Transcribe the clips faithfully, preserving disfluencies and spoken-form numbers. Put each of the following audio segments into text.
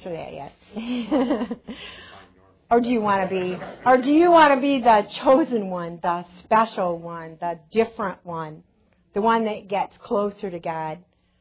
answer that yet. Or do you want to be, or do you want to be the chosen one, the special one, the different one, the one that gets closer to God?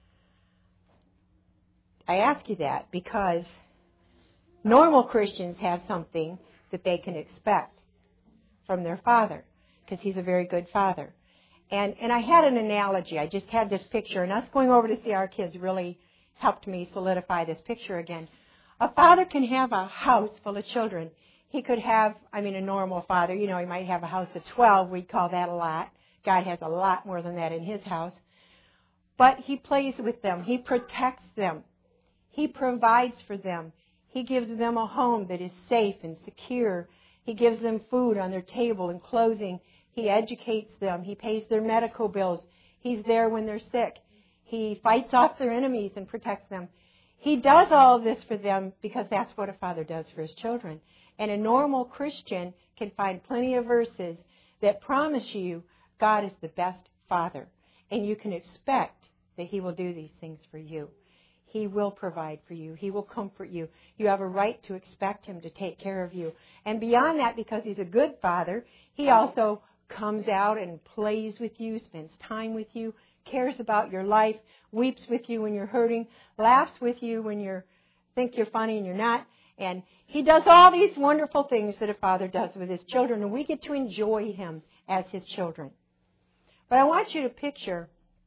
I ask you that because normal Christians have something that they can expect from their Father, because He's a very good Father. And and I had an analogy. I just had this picture, and us going over to see our kids really helped me solidify this picture again. A father can have a house full of children. He could have, I mean, a normal father, you know, he might have a house of twelve. We'd call that a lot. God has a lot more than that in His house. But He plays with them. He protects them. He provides for them. He gives them a home that is safe and secure. He gives them food on their table and clothing. He educates them. He pays their medical bills. He's there when they're sick. He fights off their enemies and protects them. He does all of this for them because that's what a father does for his children. And a normal Christian can find plenty of verses that promise you God is the best father. And you can expect that He will do these things for you. He will provide for you. He will comfort you. You have a right to expect Him to take care of you. And beyond that, because He's a good father, He also comes out and plays with you, spends time with you, cares about your life, weeps with you when you're hurting, laughs with you when you think you're funny and you're not. And He does all these wonderful things that a father does with his children, and we get to enjoy Him as His children. But I want you to picture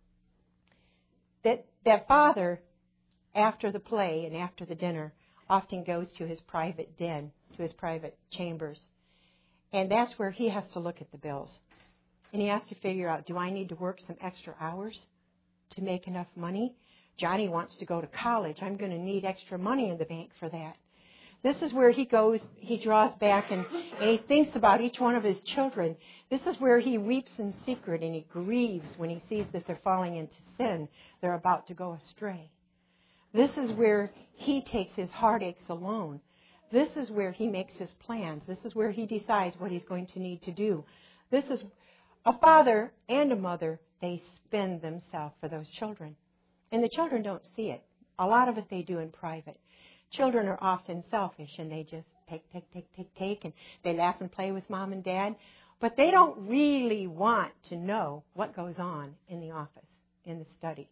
that that father, after the play and after the dinner, often goes to his private den, to his private chambers. And that's where he has to look at the bills. And he has to figure out, do I need to work some extra hours to make enough money? Johnny wants to go to college. I'm going to need extra money in the bank for that. This is where he goes, he draws back and, and he thinks about each one of his children. This is where he weeps in secret and he grieves when he sees that they're falling into sin. They're about to go astray. This is where he takes his heartaches alone. This is where he makes his plans. This is where he decides what he's going to need to do. This is a father and a mother. They spend themselves for those children. And the children don't see it. A lot of it they do in private. Children are often selfish and they just take, take, take, take, take, and they laugh and play with mom and dad. But they don't really want to know what goes on in the office, in the study.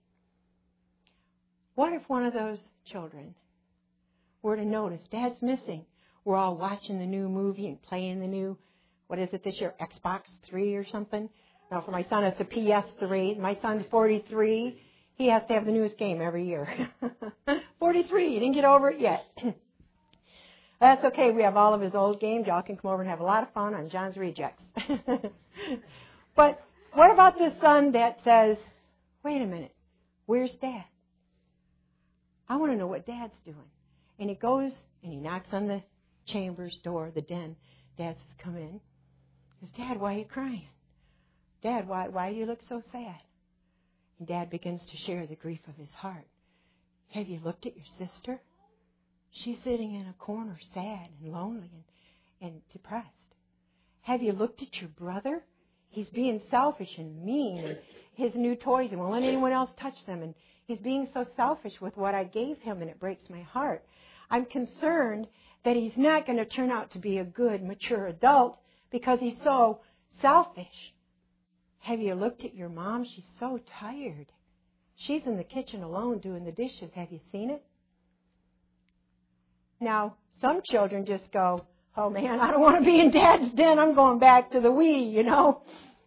What if one of those children were to notice, Dad's missing. We're all watching the new movie and playing the new, what is it this year, Xbox three or something? No, for my son it's a P S three. My son's forty-three. He has to have the newest game every year. forty-three, he didn't get over it yet. That's okay, we have all of his old games. Y'all can come over and have a lot of fun on John's Rejects. But what about the son that says, wait a minute, where's Dad? I want to know what Dad's doing. And he goes and he knocks on the chamber's door, the den. Dad says, come in. He says, Dad, why are you crying? Dad, why, why do you look so sad? And Dad begins to share the grief of his heart. Have you looked at your sister? She's sitting in a corner sad and lonely and, and depressed. Have you looked at your brother? He's being selfish and mean, and his new toys, and won't let anyone else touch them. And he's being so selfish with what I gave him, and it breaks my heart. I'm concerned that he's not going to turn out to be a good, mature adult because he's so selfish. Have you looked at your mom? She's so tired. She's in the kitchen alone doing the dishes. Have you seen it? Now, some children just go, oh man, I don't want to be in Dad's den. I'm going back to the Wii, you know.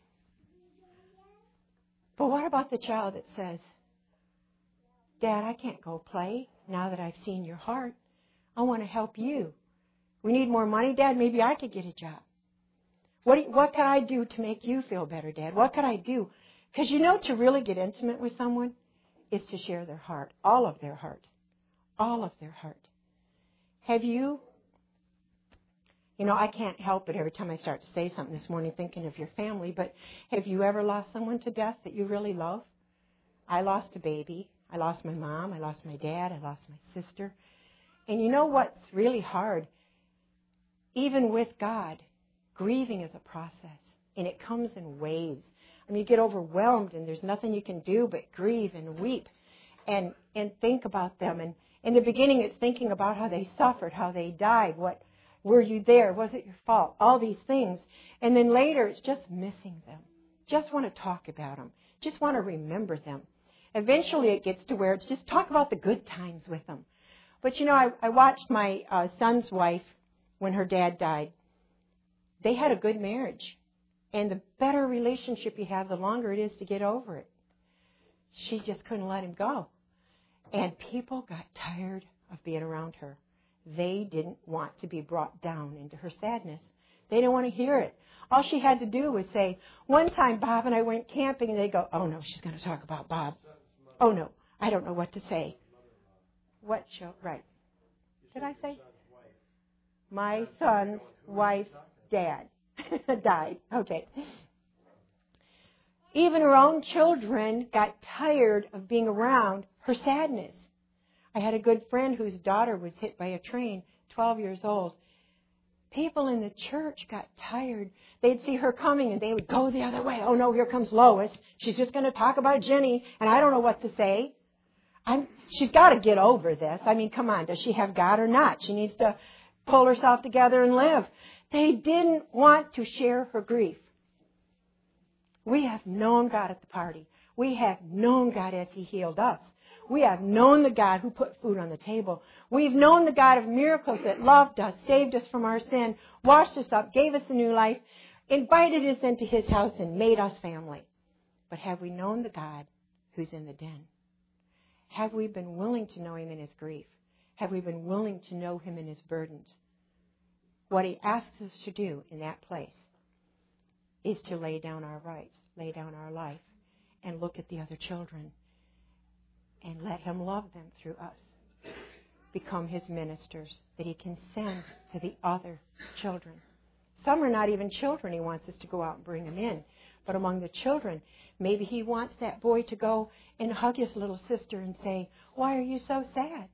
But what about the child that says, Dad, I can't go play now that I've seen your heart. I want to help you. We need more money, Dad. Maybe I could get a job. What, what can I do to make you feel better, Dad? What could I do? Because you know, to really get intimate with someone is to share their heart, all of their heart, all of their heart. Have you, you know, I can't help it every time I start to say something this morning thinking of your family, but have you ever lost someone to death that you really love? I lost a baby. I lost my mom. I lost my dad. I lost my sister. And you know what's really hard? Even with God, grieving is a process, and it comes in waves. I mean, you get overwhelmed, and there's nothing you can do but grieve and weep and, and think about them and, In the beginning, it's thinking about how they suffered, how they died, what, were you there? Was it your fault? All these things. And then later, it's just missing them. Just want to talk about them. Just want to remember them. Eventually, it gets to where it's just talk about the good times with them. But, you know, I, I watched my uh, son's wife when her dad died. They had a good marriage. And the better relationship you have, the longer it is to get over it. She just couldn't let him go. And people got tired of being around her. They didn't want to be brought down into her sadness. They didn't want to hear it. All she had to do was say, one time Bob and I went camping, and they go, oh no, she's going to talk about Bob. Oh no, I don't know what to say. What show? Right. Did I say? My son's wife's dad died. Okay. Even her own children got tired of being around her sadness. I had a good friend whose daughter was hit by a train, twelve years old. People in the church got tired. They'd see her coming and they would go the other way. Oh no, here comes Lois. She's just going to talk about Jenny and I don't know what to say. I'm, she's got to get over this. I mean, come on, does she have God or not? She needs to pull herself together and live. They didn't want to share her grief. We have known God at the party. We have known God as He healed us. We have known the God who put food on the table. We've known the God of miracles that loved us, saved us from our sin, washed us up, gave us a new life, invited us into His house, and made us family. But have we known the God who's in the den? Have we been willing to know Him in His grief? Have we been willing to know Him in His burdens? What He asks us to do in that place is to lay down our rights, lay down our life, and look at the other children and let Him love them through us. Become His ministers that He can send to the other children. Some are not even children. He wants us to go out and bring them in. But among the children, maybe He wants that boy to go and hug his little sister and say, why are you so sad?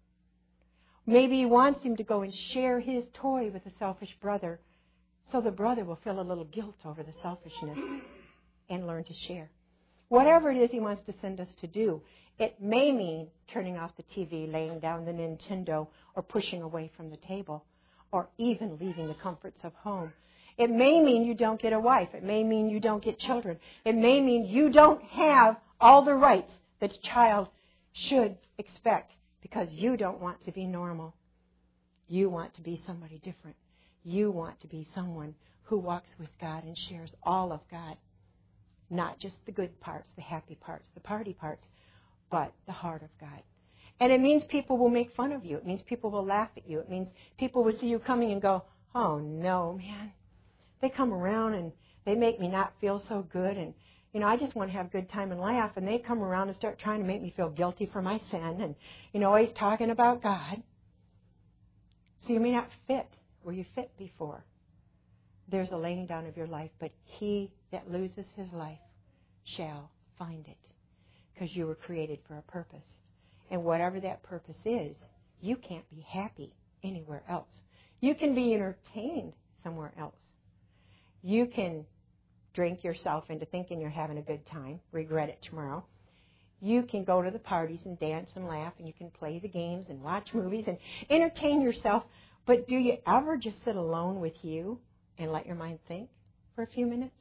Maybe He wants him to go and share his toy with a selfish brother so the brother will feel a little guilt over the selfishness and learn to share. Whatever it is He wants to send us to do, it may mean turning off the T V, laying down the Nintendo, or pushing away from the table, or even leaving the comforts of home. It may mean you don't get a wife. It may mean you don't get children. It may mean you don't have all the rights that a child should expect because you don't want to be normal. You want to be somebody different. You want to be someone who walks with God and shares all of God. Not just the good parts, the happy parts, the party parts, but the heart of God. And it means people will make fun of you. It means people will laugh at you. It means people will see you coming and go, oh no, man. They come around and they make me not feel so good. And, you know, I just want to have a good time and laugh. And they come around and start trying to make me feel guilty for my sin. And, you know, always talking about God. So you may not fit where you fit before. There's a laying down of your life. But he that loses his life shall find it. Because you were created for a purpose. And whatever that purpose is, you can't be happy anywhere else. You can be entertained somewhere else. You can drink yourself into thinking you're having a good time, regret it tomorrow. You can go to the parties and dance and laugh, and you can play the games and watch movies and entertain yourself. But do you ever just sit alone with you and let your mind think for a few minutes?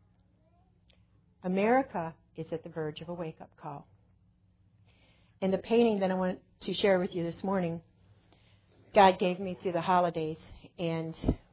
America is at the verge of a wake-up call. In the painting that I want to share with you this morning, God gave me through the holidays, and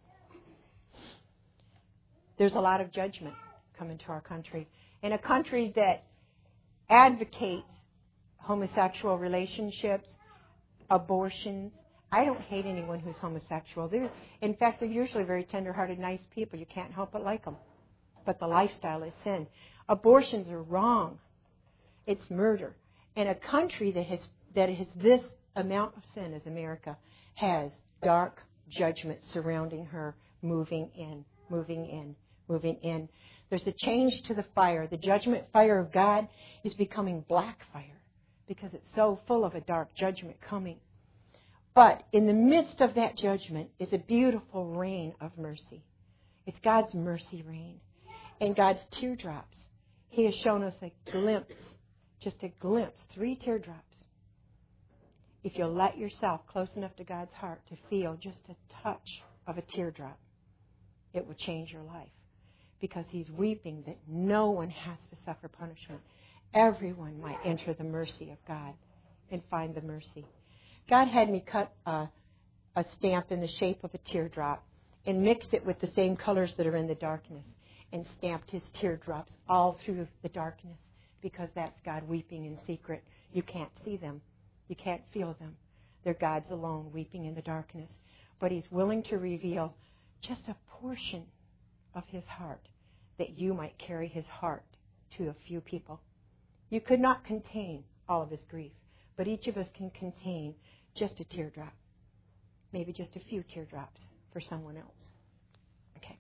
there's a lot of judgment coming to our country. In a country that advocates homosexual relationships, abortions. I don't hate anyone who's homosexual. They're, in fact, they're usually very tender-hearted, nice people. You can't help but like them. But the lifestyle is sin. Abortions are wrong. It's murder. And a country that has that has this amount of sin as America has dark judgment surrounding her, moving in, moving in, moving in. There's a change to the fire. The judgment fire of God is becoming black fire because it's so full of a dark judgment coming. But in the midst of that judgment is a beautiful rain of mercy. It's God's mercy rain. And God's teardrops. He has shown us a glimpse, just a glimpse, three teardrops, if you'll let yourself close enough to God's heart to feel just a touch of a teardrop, it will change your life. Because He's weeping that no one has to suffer punishment. Everyone might enter the mercy of God and find the mercy. God had me cut a, a stamp in the shape of a teardrop and mixed it with the same colors that are in the darkness and stamped His teardrops all through the darkness, because that's God weeping in secret. You can't see them. You can't feel them. They're God's alone weeping in the darkness. But He's willing to reveal just a portion of His heart, that you might carry His heart to a few people. You could not contain all of His grief, but each of us can contain just a teardrop, maybe just a few teardrops for someone else. Okay.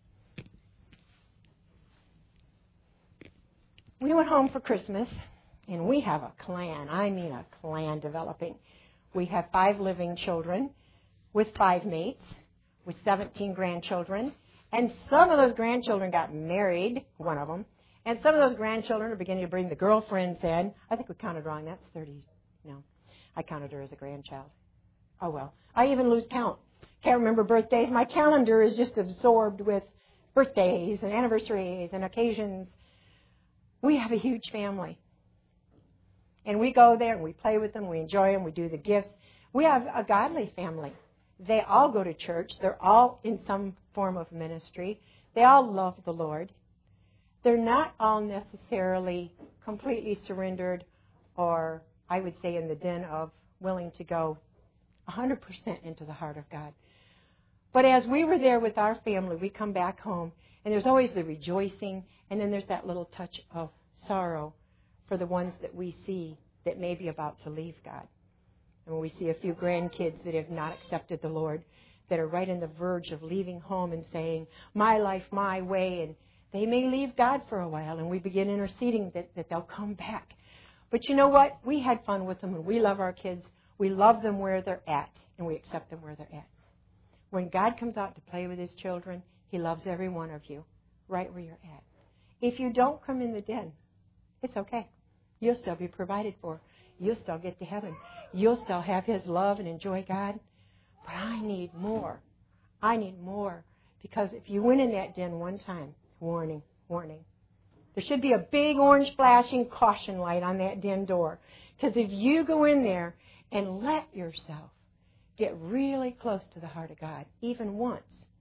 We went home for Christmas, and we have a clan. I mean a clan developing. We have five living children with five mates, with seventeen grandchildren. And some of those grandchildren got married, one of them. And some of those grandchildren are beginning to bring the girlfriends in. I think we counted wrong. That's thirty. No, I counted her as a grandchild. Oh, well. I even lose count. Can't remember birthdays. My calendar is just absorbed with birthdays and anniversaries and occasions. We have a huge family. And we go there and we play with them. We enjoy them. We do the gifts. We have a godly family. They all go to church. They're all in some form of ministry. They all love the Lord. They're not all necessarily completely surrendered, or I would say in the den of willing to go one hundred percent into the heart of God. But as we were there with our family, we come back home, and there's always the rejoicing, and then there's that little touch of sorrow for the ones that we see that may be about to leave God. And when we see a few grandkids that have not accepted the Lord, that are right on the verge of leaving home and saying, my life, my way, and they may leave God for a while, and we begin interceding that, that they'll come back. But you know what? We had fun with them, and we love our kids. We love them where they're at, and we accept them where they're at. When God comes out to play with His children, He loves every one of you right where you're at. If you don't come in the den, it's okay. You'll still be provided for. You'll still get to heaven. You'll still have His love and enjoy God. But I need more. I need more. Because if you went in that den one time, warning, warning. There should be a big orange flashing caution light on that den door. Because if you go in there and let yourself get really close to the heart of God, even once,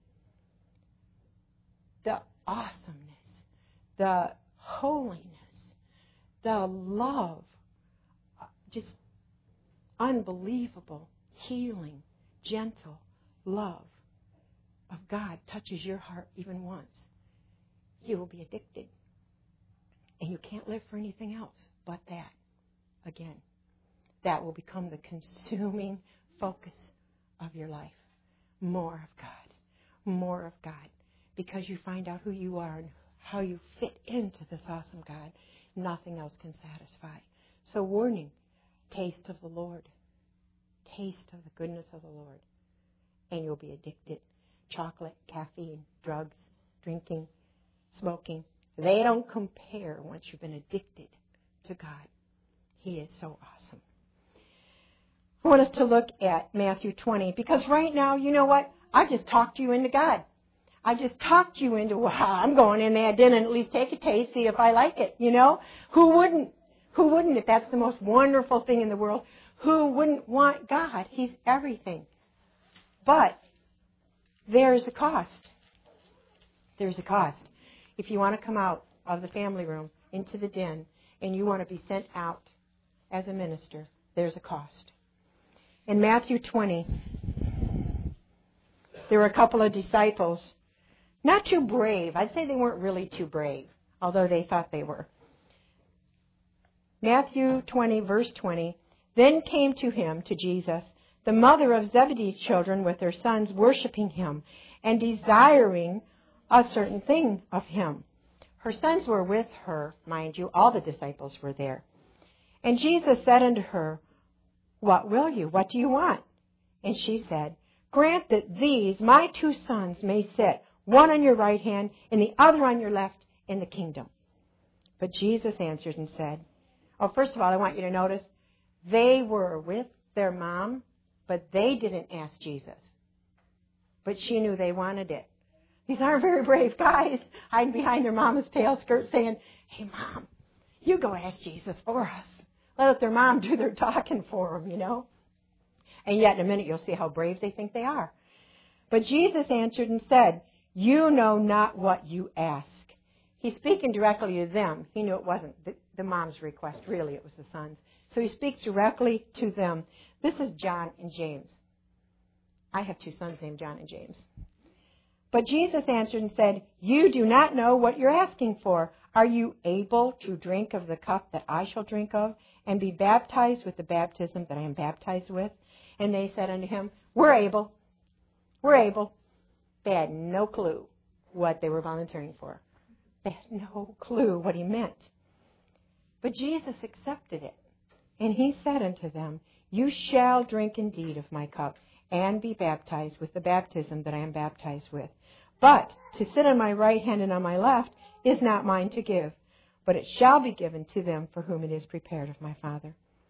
the awesomeness, the holiness, the love, just unbelievable, healing, gentle love of God touches your heart even once, you will be addicted. And you can't live for anything else but that again. That will become the consuming focus of your life. More of God. More of God. Because you find out who you are and how you fit into this awesome God. Nothing else can satisfy. So warning, taste of the Lord. Taste of the goodness of the Lord. And you'll be addicted. Chocolate, caffeine, drugs, drinking, smoking. They don't compare once you've been addicted to God. He is so awesome. I want us to look at Matthew twenty, because right now, you know what? I just talked you into God. I just talked you into, wow, I'm going in there, then and at least take a taste, see if I like it, you know? Who wouldn't? Who wouldn't if that's the most wonderful thing in the world? Who wouldn't want God? He's everything. But there's a cost. There's a cost. If you want to come out of the family room into the den and you want to be sent out as a minister, there's a cost. In Matthew twenty, there were a couple of disciples, not too brave. I'd say they weren't really too brave, although they thought they were. Matthew twenty, verse twenty, then came to him, to Jesus, the mother of Zebedee's children with their sons, worshiping him and desiring a certain thing of him. Her sons were with her, mind you, all the disciples were there. And Jesus said unto her, what will you? What do you want? And she said, grant that these, my two sons, may sit, one on your right hand and the other on your left in the kingdom. But Jesus answered and said, oh, first of all, I want you to notice, they were with their mom, but they didn't ask Jesus. But she knew they wanted it. These aren't very brave guys hiding behind their mama's tail skirt saying, hey, Mom, you go ask Jesus for us. Let their mom do their talking for them, you know. And yet in a minute you'll see how brave they think they are. But Jesus answered and said, you know not what you ask. He's speaking directly to them. He knew it wasn't the, the mom's request, really, it was the son's. So he speaks directly to them. This is John and James. I have two sons named John and James. But Jesus answered and said, you do not know what you're asking for. Are you able to drink of the cup that I shall drink of, and be baptized with the baptism that I am baptized with? And they said unto him, we're able. We're able. They had no clue what they were volunteering for. They had no clue what he meant. But Jesus accepted it. And he said unto them, you shall drink indeed of my cup, and be baptized with the baptism that I am baptized with. But to sit on my right hand and on my left is not mine to give, but it shall be given to them for whom it is prepared of my Father.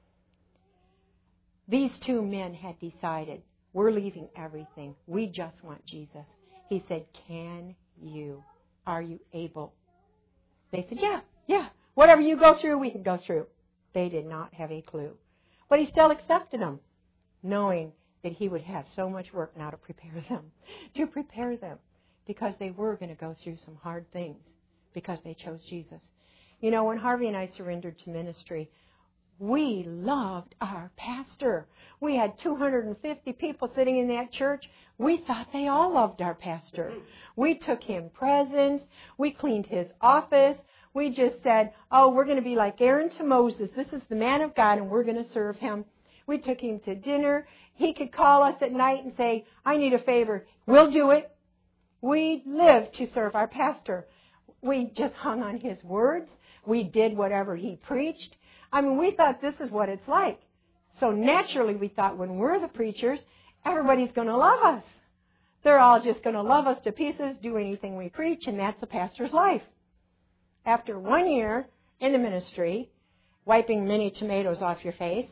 These two men had decided, we're leaving everything. We just want Jesus. He said, can you? Are you able? They said, yeah, yeah. Whatever you go through, we can go through. They did not have a clue. But he still accepted them, knowing that he would have so much work now to prepare them, to prepare them, because they were going to go through some hard things because they chose Jesus. You know, when Harvey and I surrendered to ministry, we loved our pastor. We had two hundred fifty people sitting in that church. We thought they all loved our pastor. We took him presents. We cleaned his office. We just said, oh, we're going to be like Aaron to Moses. This is the man of God, and we're going to serve him. We took him to dinner. He could call us at night and say, I need a favor. We'll do it. We lived to serve our pastor. We just hung on his words. We did whatever he preached. I mean, we thought this is what it's like. So naturally, we thought when we're the preachers, everybody's going to love us. They're all just going to love us to pieces, do anything we preach, and that's a pastor's life. After one year in the ministry, wiping many tomatoes off your face,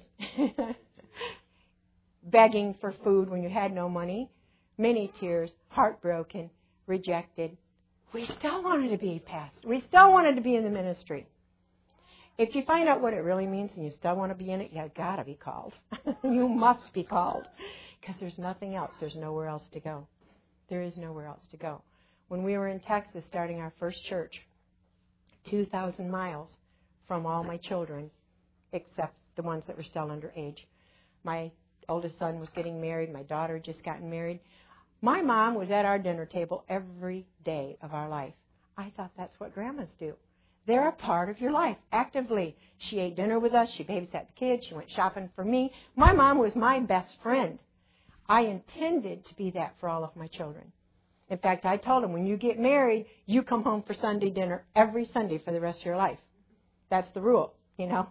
begging for food when you had no money, many tears, heartbroken, rejected, we still wanted to be pastor. We still wanted to be in the ministry. If you find out what it really means and you still want to be in it, you've got to be called. You must be called, because there's nothing else. There's nowhere else to go. There is nowhere else to go. When we were in Texas starting our first church, two thousand miles from all my children, except the ones that were still underage. My oldest son was getting married. My daughter had just gotten married. My mom was at our dinner table every day of our life. I thought that's what grandmas do. They're a part of your life, actively. She ate dinner with us. She babysat the kids. She went shopping for me. My mom was my best friend. I intended to be that for all of my children. In fact, I told them, when you get married, you come home for Sunday dinner every Sunday for the rest of your life. That's the rule, you know.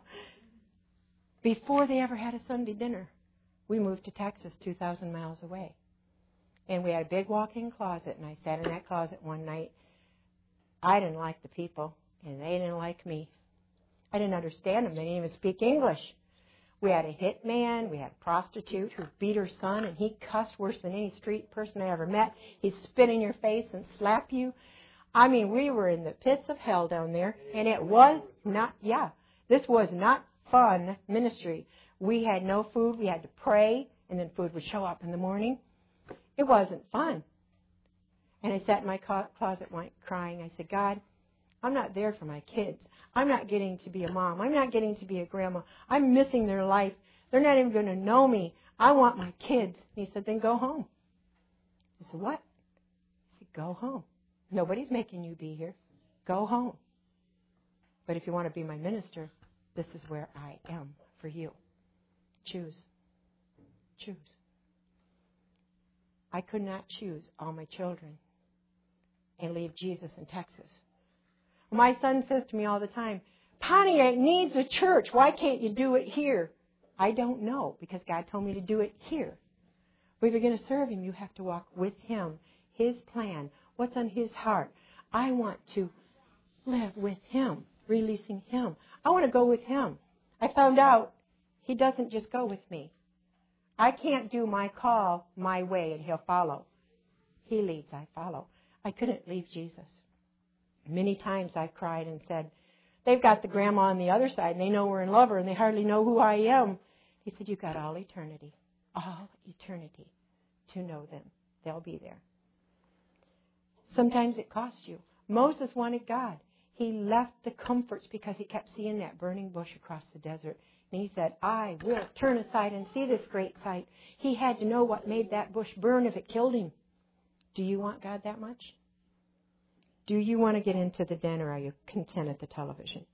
Before they ever had a Sunday dinner, we moved to Texas, two thousand miles away. And we had a big walk-in closet, and I sat in that closet one night. I didn't like the people, and they didn't like me. I didn't understand them. They didn't even speak English. We had a hitman. We had a prostitute who beat her son, and he cussed worse than any street person I ever met. He'd spit in your face and slap you. I mean, we were in the pits of hell down there, and it was not, yeah, this was not fun ministry. We had no food. We had to pray, and then food would show up in the morning. It wasn't fun. And I sat in my closet crying. I said, God, I'm not there for my kids. I'm not getting to be a mom. I'm not getting to be a grandma. I'm missing their life. They're not even going to know me. I want my kids. And he said, then go home. I said, what? He said, go home. Nobody's making you be here. Go home. But if you want to be my minister, this is where I am for you. Choose. Choose. I could not choose all my children and leave Jesus in Texas. My son says to me all the time, Pontiac needs a church. Why can't you do it here? I don't know, because God told me to do it here. But if you're going to serve Him, you have to walk with Him, His plan, what's on His heart. I want to live with Him, releasing Him. I want to go with Him. I found out He doesn't just go with me. I can't do my call my way and He'll follow. He leads, I follow. I couldn't leave Jesus. Many times I cried and said, they've got the grandma on the other side and they know we're in love her and they hardly know who I am. He said, you've got all eternity, all eternity to know them. They'll be there. Sometimes it costs you. Moses wanted God. He left the comforts because he kept seeing that burning bush across the desert. And he said, I will turn aside and see this great sight. He had to know what made that bush burn if it killed him. Do you want God that much? Do you want to get into the den, or are you content at the television?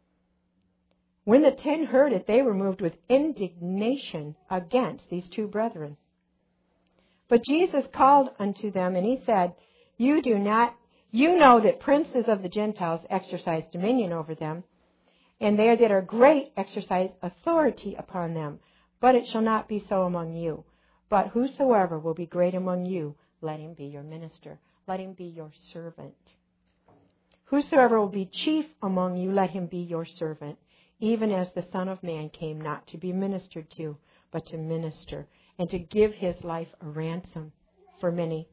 When the ten heard it, they were moved with indignation against these two brethren. But Jesus called unto them, and he said, You do not, you know that princes of the Gentiles exercise dominion over them, and they that are great exercise authority upon them. But it shall not be so among you. But whosoever will be great among you, let him be your minister. Let him be your servant. Whosoever will be chief among you, let him be your servant. Even as the Son of Man came not to be ministered to, but to minister, and to give his life a ransom for many.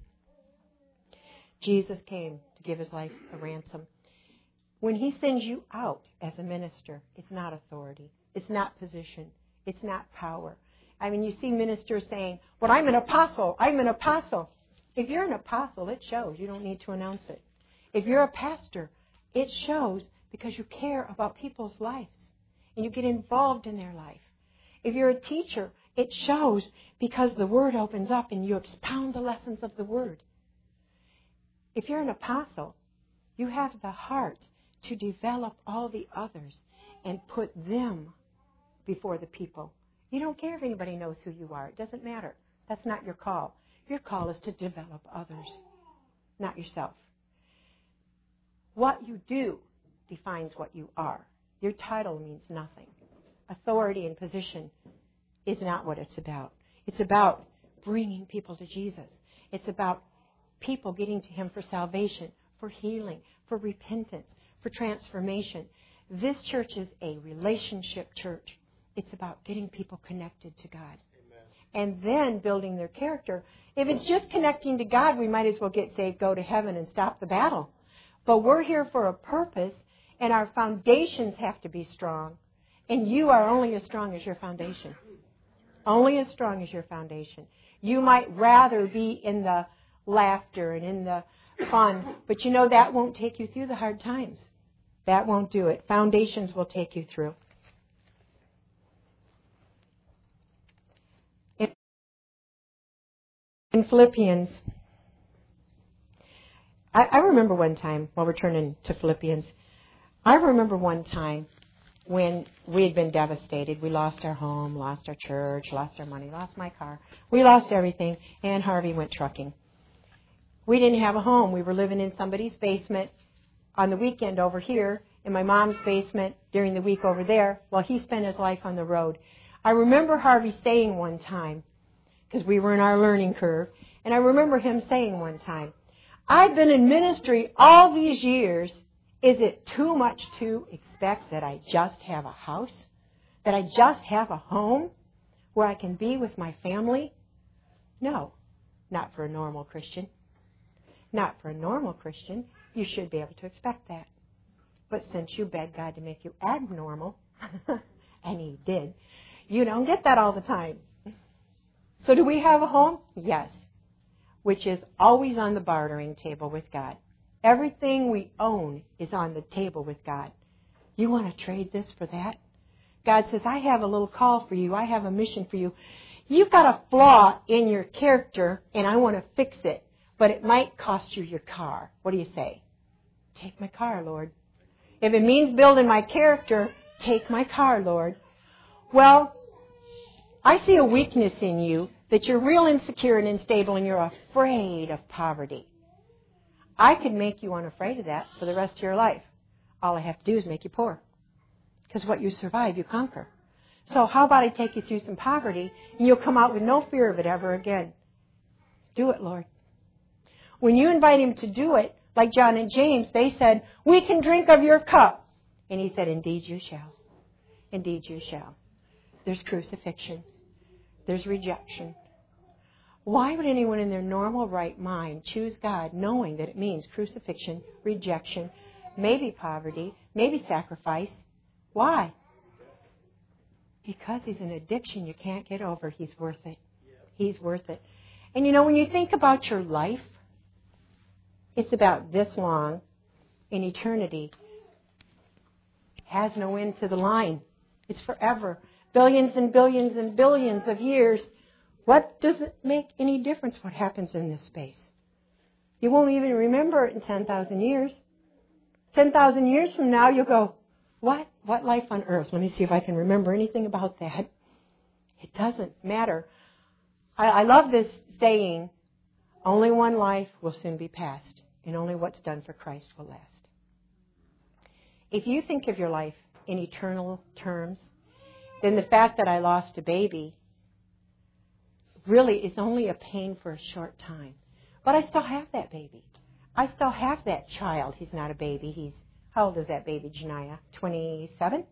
Jesus came to give his life a ransom. When he sends you out as a minister, it's not authority. It's not position. It's not power. I mean, you see ministers saying, well, I'm an apostle. I'm an apostle. If you're an apostle, it shows. You don't need to announce it. If you're a pastor, it shows because you care about people's lives and you get involved in their life. If you're a teacher, it shows because the Word opens up and you expound the lessons of the Word. If you're an apostle, you have the heart to develop all the others and put them before the people. You don't care if anybody knows who you are. It doesn't matter. That's not your call. Your call is to develop others, not yourself. What you do defines what you are. Your title means nothing. Authority and position is not what it's about. It's about bringing people to Jesus. It's about people getting to Him for salvation, for healing, for repentance, for transformation. This church is a relationship church. It's about getting people connected to God. Amen. And then building their character. If it's just connecting to God, we might as well get saved, go to heaven, and stop the battle. But we're here for a purpose, and our foundations have to be strong. And you are only as strong as your foundation. Only as strong as your foundation. You might rather be in the laughter and in the fun, but you know that won't take you through the hard times. That won't do it. Foundations will take you through. In Philippians, I, I remember one time, while we're turning to Philippians, I remember one time when we had been devastated. We lost our home, lost our church, lost our money, lost my car. We lost everything, and Harvey went trucking. We didn't have a home. We were living in somebody's basement on the weekend over here, in my mom's basement during the week over there, while he spent his life on the road. I remember Harvey saying one time, because we were in our learning curve, and I remember him saying one time, I've been in ministry all these years. Is it too much to expect that I just have a house? That I just have a home where I can be with my family? No, not for a normal Christian. Not for a normal Christian. You should be able to expect that. But since you begged God to make you abnormal, and He did, you don't get that all the time. So do we have a home? Yes. Which is always on the bartering table with God. Everything we own is on the table with God. You want to trade this for that? God says, I have a little call for you. I have a mission for you. You've got a flaw in your character, and I want to fix it. But it might cost you your car. What do you say? Take my car, Lord. If it means building my character, take my car, Lord. Well, I see a weakness in you, that you're real insecure and unstable and you're afraid of poverty. I could make you unafraid of that for the rest of your life. All I have to do is make you poor. Because what you survive, you conquer. So how about I take you through some poverty and you'll come out with no fear of it ever again. Do it, Lord. When you invite Him to do it, like John and James, they said, we can drink of your cup. And He said, indeed you shall. Indeed you shall. There's crucifixion. there's rejection. Why would anyone in their normal right mind choose God knowing that it means crucifixion, rejection, maybe poverty, maybe sacrifice? Why? Because he's an addiction you can't get over. He's worth it. He's worth it. And you know, when you think about your life, it's about this long in eternity. Has no end to the line. It's forever. Billions and billions and billions of years. What does it make any difference what happens in this space? You won't even remember it in ten thousand years. ten thousand years from now, you'll go, what? What life on earth? Let me see if I can remember anything about that. It doesn't matter. I, I love this saying, only one life will soon be past, and only what's done for Christ will last. If you think of your life in eternal terms, then the fact that I lost a baby really is only a pain for a short time. But I still have that baby. I still have that child. He's not a baby. He's, how old is that baby, Janiah? twenty-seven?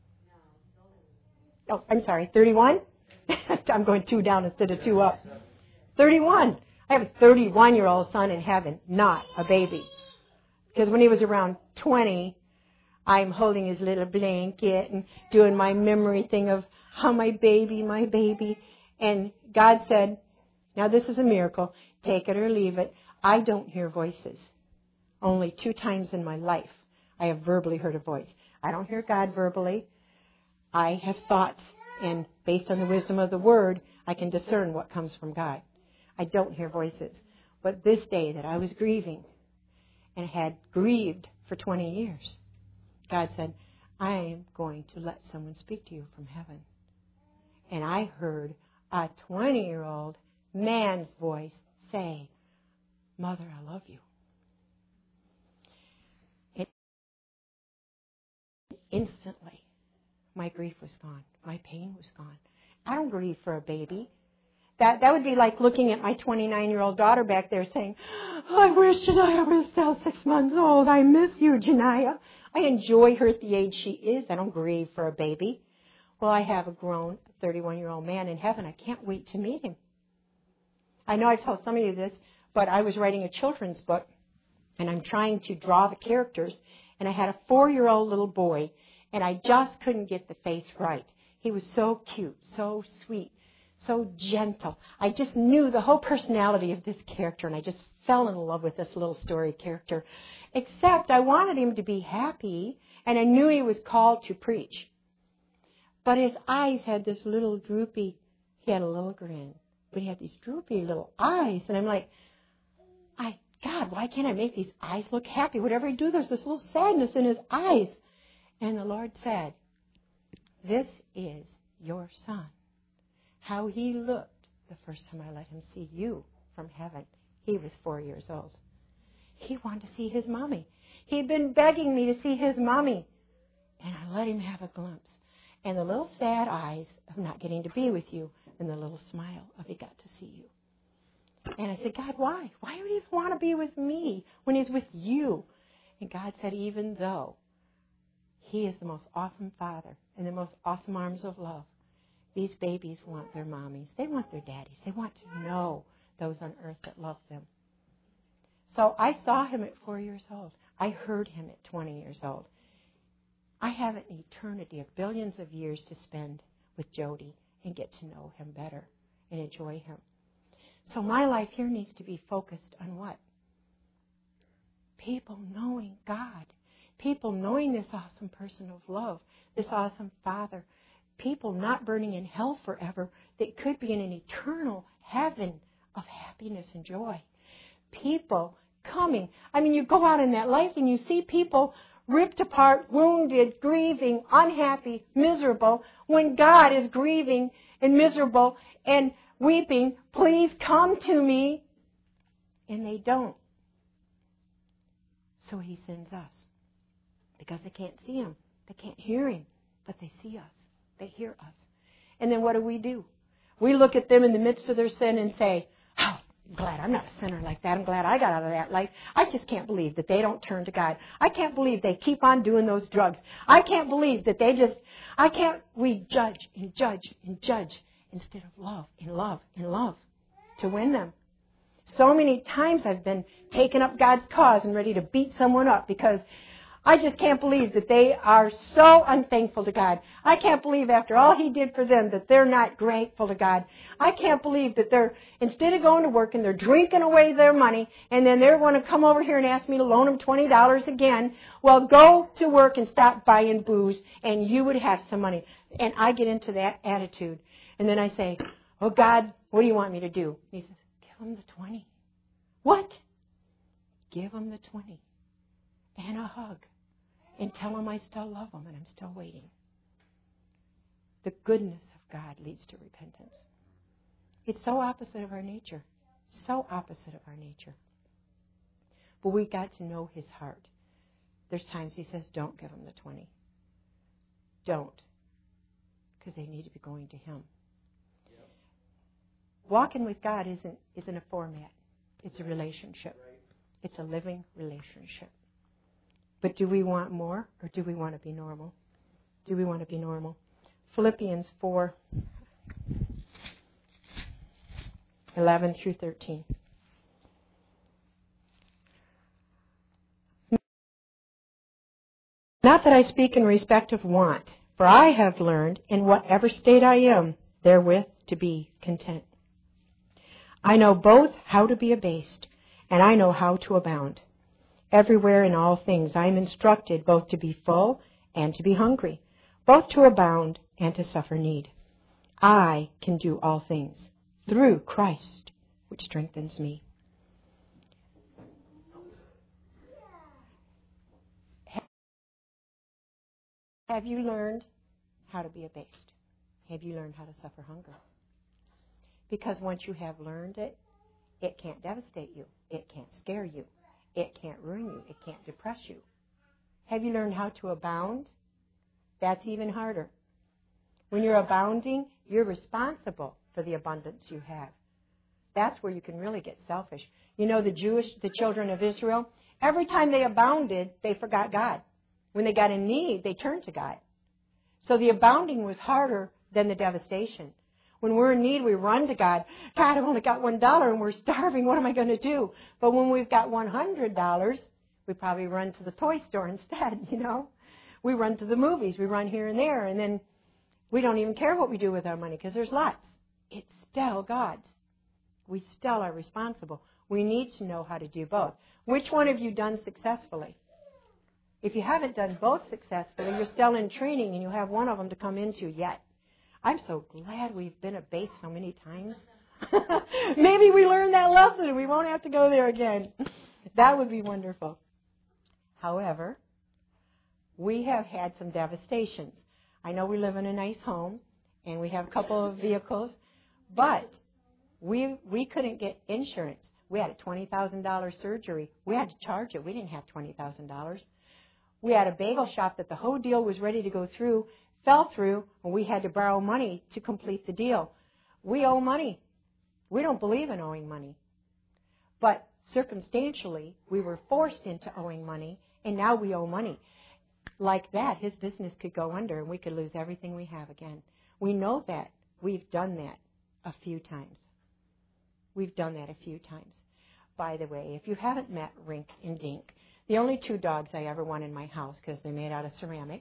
Oh, I'm sorry, thirty-one? I'm going two down instead of two up. thirty-one. I have a thirty-one-year-old son in heaven, not a baby. Because when he was around twenty, I'm holding his little blanket and doing my memory thing of how my baby, my baby. And God said, now this is a miracle, take it or leave it. I don't hear voices. Only two times in my life I have verbally heard a voice. I don't hear God verbally. I have thoughts, and based on the wisdom of the Word, I can discern what comes from God. I don't hear voices. But this day that I was grieving and had grieved for twenty years, God said, I am going to let someone speak to you from heaven. And I heard a twenty-year-old man's voice say, Mother, I love you. And instantly, my grief was gone. My pain was gone. I don't grieve for a baby. That that would be like looking at my twenty-nine-year-old daughter back there saying, oh, I wish Janiah was still six months old. I miss you, Janiah. I enjoy her at the age she is. I don't grieve for a baby. Well, I have a grown thirty-one-year-old man in heaven. I can't wait to meet him. I know I've told some of you this, but I was writing a children's book, and I'm trying to draw the characters, and I had a four-year-old little boy, and I just couldn't get the face right. He was so cute, so sweet, so gentle. I just knew the whole personality of this character, and I just fell in love with this little story character. Except I wanted him to be happy, and I knew he was called to preach. But his eyes had this little droopy, he had a little grin, but he had these droopy little eyes. And I'm like, I God, why can't I make these eyes look happy? Whatever I do, there's this little sadness in his eyes. And the Lord said, this is your son. How he looked the first time I let him see you from heaven. He was four years old. He wanted to see his mommy. He'd been begging me to see his mommy. And I let him have a glimpse. And the little sad eyes of not getting to be with you, and the little smile of he got to see you. And I said, God, why? Why would he want to be with me when he's with you? And God said, even though he is the most awesome father and the most awesome arms of love, these babies want their mommies. They want their daddies. They want to know those on earth that love them. So I saw him at four years old. I heard him at twenty years old. I have an eternity of billions of years to spend with Jody and get to know him better and enjoy him. So my life here needs to be focused on what? People knowing God. People knowing this awesome person of love, this awesome Father. People not burning in hell forever that could be in an eternal heaven of happiness and joy. People coming. I mean, you go out in that life and you see people ripped apart, wounded, grieving, unhappy, miserable, when God is grieving and miserable and weeping, please come to me. And they don't. So he sends us. Because they can't see him. They can't hear him. But they see us. They hear us. And then what do we do? We look at them in the midst of their sin and say, oh, I'm glad I'm not a sinner like that. I'm glad I got out of that life. I just can't believe that they don't turn to God. I can't believe they keep on doing those drugs. I can't believe that they just, I can't, we judge and judge and judge. instead of love and love and love to win them. So many times I've been taking up God's cause and ready to beat someone up because I just can't believe that they are so unthankful to God. I can't believe after all He did for them that they're not grateful to God. I can't believe that they're, instead of going to work and they're drinking away their money and then they want to come over here and ask me to loan them twenty dollars again. Well, go to work and stop buying booze and you would have some money. And I get into that attitude. And then I say, oh God, what do you want me to do? He says, give them the twenty. What? Give them the twenty. And a hug. And tell them I still love them and I'm still waiting. The goodness of God leads to repentance. It's so opposite of our nature. So opposite of our nature. But we got to know His heart. There's times He says, don't give them the twenty. Don't. Because they need to be going to Him. Yep. Walking with God isn't, isn't a format. It's a relationship. Right. It's a living relationship. But do we want more or do we want to be normal? Do we want to be normal? Philippians four, eleven through thirteen. Not that I speak in respect of want, for I have learned in whatever state I am, therewith to be content. I know both how to be abased, and I know how to abound. Everywhere in all things I am instructed both to be full and to be hungry, both to abound and to suffer need. I can do all things through Christ, which strengthens me. Have you learned how to be abased? Have you learned how to suffer hunger? Because once you have learned it, it can't devastate you. It can't scare you. It can't ruin you. It can't depress you. Have you learned how to abound? That's even harder. When you're abounding, you're responsible for the abundance you have. That's where you can really get selfish. You know, the Jewish, the children of Israel, every time they abounded, they forgot God. When they got in need, they turned to God. So the abounding was harder than the devastation. When we're in need, we run to God. God, I've only got one dollar and we're starving. What am I going to do? But when we've got one hundred dollars, we probably run to the toy store instead, you know. We run to the movies. We run here and there. And then we don't even care what we do with our money because there's lots. It's still God's. We still are responsible. We need to know how to do both. Which one have you done successfully? If you haven't done both successfully, you're still in training and you have one of them to come into yet. I'm so glad we've been abased so many times. Maybe we learned that lesson and we won't have to go there again. That would be wonderful. However, we have had some devastations. I know we live in a nice home and we have a couple of vehicles, but we we couldn't get insurance. We had a twenty thousand dollars surgery. We had to charge it. We didn't have twenty thousand dollars. We had a bagel shop that the whole deal was ready to go through, fell through, and we had to borrow money to complete the deal. We owe money. We don't believe in owing money. But circumstantially, we were forced into owing money, and now we owe money. Like that, his business could go under, and we could lose everything we have again. We know that. We've done that a few times. We've done that a few times. By the way, if you haven't met Rink and Dink, the only two dogs I ever want in my house because they're made out of ceramic.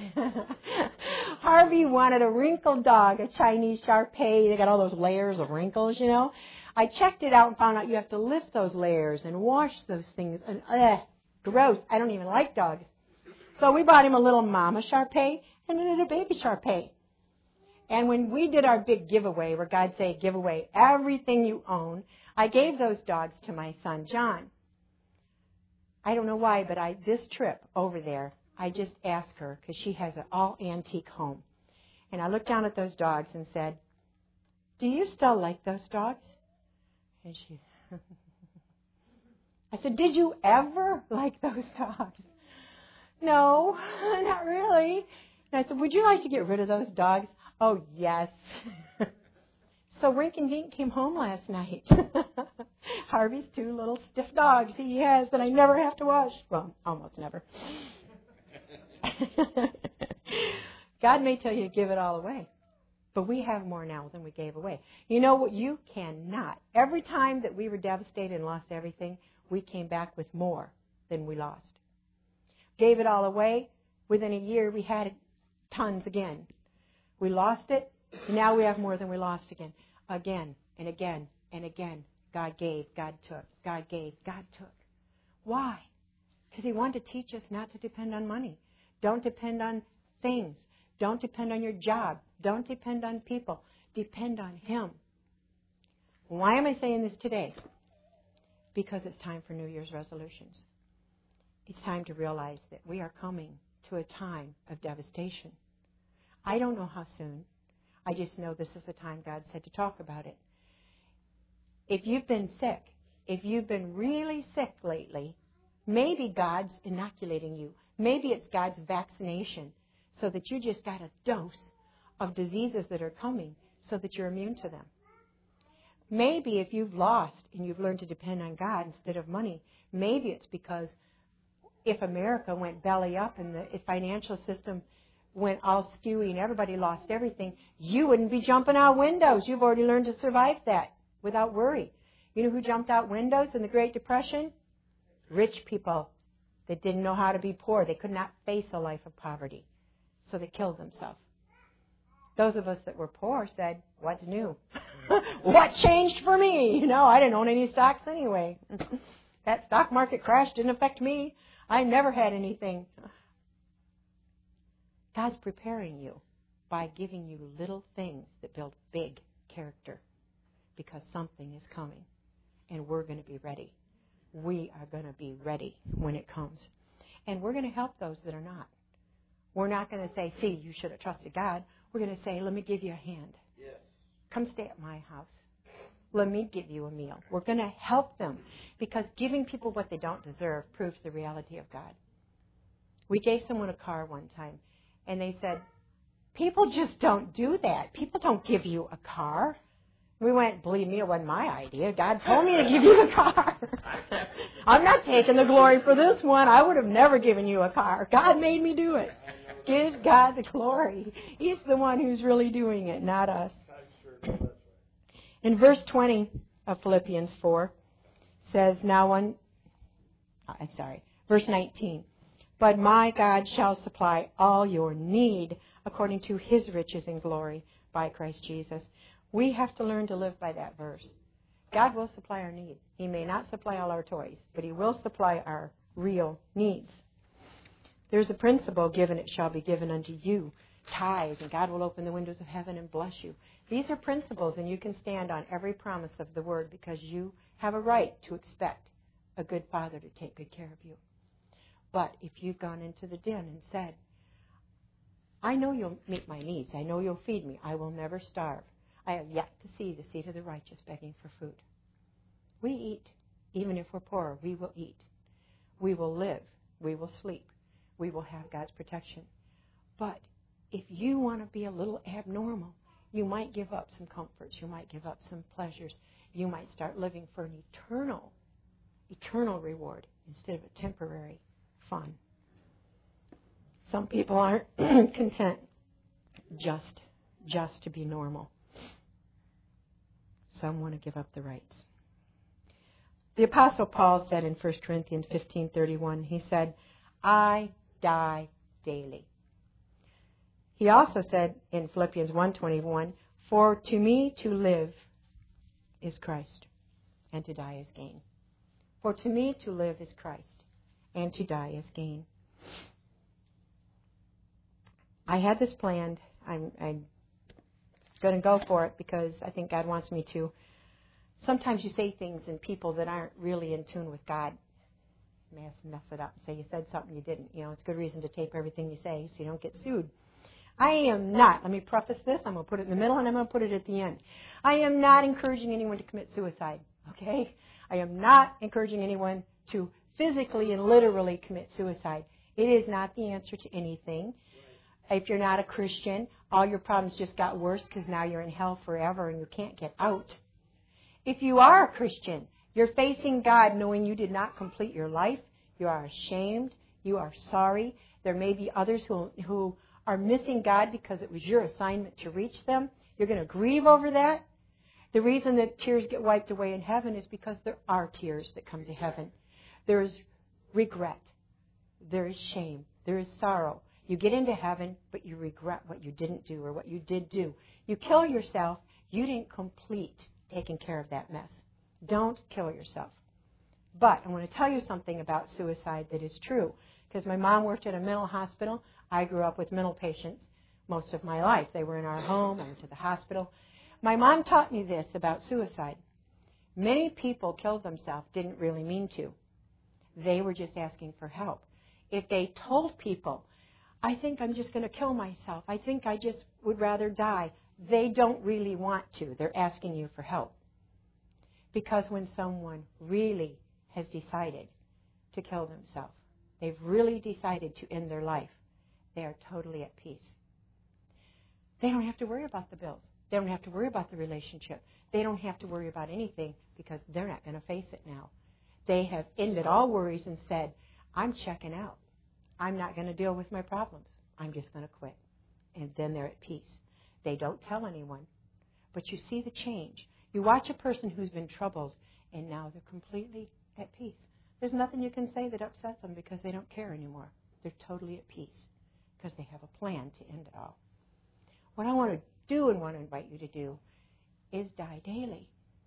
Harvey wanted a wrinkled dog, a Chinese Shar-Pei. They got all those layers of wrinkles, you know. I checked it out and found out you have to lift those layers and wash those things. And ugh, gross. I don't even like dogs. So we bought him a little mama Shar-Pei and then a baby Shar-Pei. And when we did our big giveaway, where God said, give away everything you own, I gave those dogs to my son, John. I don't know why, but I this trip over there, I just asked her, because she has an all-antique home. And I looked down at those dogs and said, do you still like those dogs? And she, I said, did you ever like those dogs? No, not really. And I said, would you like to get rid of those dogs? Oh, yes. So Rink and Dink came home last night. Harvey's two little stiff dogs he has that I never have to wash. Well, almost never. God may tell you to give it all away. But we have more now than we gave away. You know what? You cannot. Every time that we were devastated and lost everything, we came back with more than we lost. Gave it all away. Within a year, we had tons again. We lost it. Now we have more than we lost again. Again and again and again. God gave, God took, God gave, God took. Why? Because He wanted to teach us not to depend on money. Don't depend on things. Don't depend on your job. Don't depend on people. Depend on Him. Why am I saying this today? Because it's time for New Year's resolutions. It's time to realize that we are coming to a time of devastation. I don't know how soon. I just know this is the time God said to talk about it. If you've been sick, if you've been really sick lately, maybe God's inoculating you. Maybe it's God's vaccination so that you just got a dose of diseases that are coming so that you're immune to them. Maybe if you've lost and you've learned to depend on God instead of money, maybe it's because if America went belly up and the financial system went all skewy and everybody lost everything, you wouldn't be jumping out windows. You've already learned to survive that without worry. You know who jumped out windows in the Great Depression? Rich people that didn't know how to be poor. They could not face a life of poverty, so they killed themselves. Those of us that were poor said, what's new? What changed for me? You know, I didn't own any stocks anyway. That stock market crash didn't affect me. I never had anything. God's preparing you by giving you little things that build big character, because something is coming and we're going to be ready. We are going to be ready when it comes. And we're going to help those that are not. We're not going to say, see, you should have trusted God. We're going to say, let me give you a hand. Yes. Come stay at my house. Let me give you a meal. We're going to help them, because giving people what they don't deserve proves the reality of God. We gave someone a car one time, and they said, people just don't do that. People don't give you a car. We went, believe me, it wasn't my idea. God told me to give you a car. I'm not taking the glory for this one. I would have never given you a car. God made me do it. Give God the glory. He's the one who's really doing it, not us. In verse twenty of Philippians four says, now one, I'm sorry, verse nineteen, but my God shall supply all your need according to His riches in glory by Christ Jesus. We have to learn to live by that verse. God will supply our need. He may not supply all our toys, but He will supply our real needs. There's a principle, given it shall be given unto you. Tithe, and God will open the windows of heaven and bless you. These are principles, and you can stand on every promise of the Word, because you have a right to expect a good Father to take good care of you. But if you've gone into the den and said, I know you'll meet my needs. I know you'll feed me. I will never starve. I have yet to see the seed of the righteous begging for food. We eat. Even if we're poor, we will eat. We will live. We will sleep. We will have God's protection. But if you want to be a little abnormal, you might give up some comforts. You might give up some pleasures. You might start living for an eternal, eternal reward instead of a temporary fun. Some people aren't content just, just to be normal. Some want to give up the rights. The Apostle Paul said in First Corinthians fifteen thirty-one, he said, I die daily. He also said in Philippians one twenty-one, for to me to live is Christ, and to die is gain. For to me to live is Christ, and to die is gain. I had this planned. I'm, I'm going to go for it because I think God wants me to. Sometimes you say things in people that aren't really in tune with God. You may have to mess it up and say you said something you didn't. You know, it's a good reason to tape everything you say so you don't get sued. I am not, let me preface this, I'm going to put it in the middle and I'm going to put it at the end. I am not encouraging anyone to commit suicide, okay? I am not encouraging anyone to physically and literally commit suicide. It is not the answer to anything. If you're not a Christian, all your problems just got worse because now you're in hell forever and you can't get out. If you are a Christian, you're facing God knowing you did not complete your life. You are ashamed. You are sorry. There may be others who, who are missing God because it was your assignment to reach them. You're going to grieve over that. The reason that tears get wiped away in heaven is because there are tears that come to heaven. There is regret. There is shame. There is sorrow. You get into heaven, but you regret what you didn't do or what you did do. You kill yourself. You didn't complete taking care of that mess. Don't kill yourself. But I want to tell you something about suicide that is true. Because my mom worked at a mental hospital. I grew up with mental patients most of my life. They were in our home. I went to the hospital. My mom taught me this about suicide. Many people killed themselves, didn't really mean to. They were just asking for help. If they told people, I think I'm just going to kill myself, I think I just would rather die, they don't really want to. They're asking you for help. Because when someone really has decided to kill themselves, they've really decided to end their life, they are totally at peace. They don't have to worry about the bills. They don't have to worry about the relationship. They don't have to worry about anything because they're not going to face it now. They have ended all worries and said, I'm checking out. I'm not going to deal with my problems. I'm just going to quit. And then they're at peace. They don't tell anyone. But you see the change. You watch a person who's been troubled, and now they're completely at peace. There's nothing you can say that upsets them because they don't care anymore. They're totally at peace because they have a plan to end it all. What I want to do and want to invite you to do is die daily.